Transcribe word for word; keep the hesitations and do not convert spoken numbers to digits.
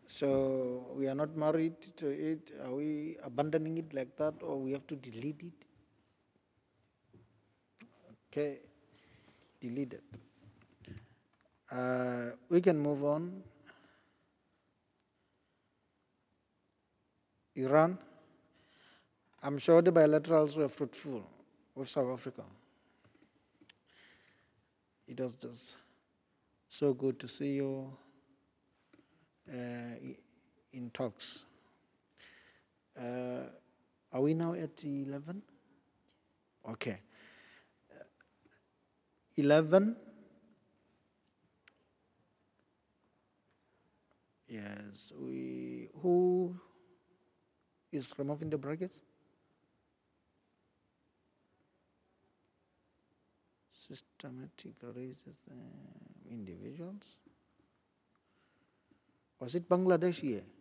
So we are not married to it. Are we abandoning it like that, or we have to delete it? Okay, delete it. Uh, we can move on. Iran, I'm sure the bilaterals were fruitful with South Africa. It was just so good to see you uh, in talks. Uh, are we now at eleven? Okay. eleven. Yes. We. Who is removing the brackets? Systematic racism individuals. Was it Bangladesh here?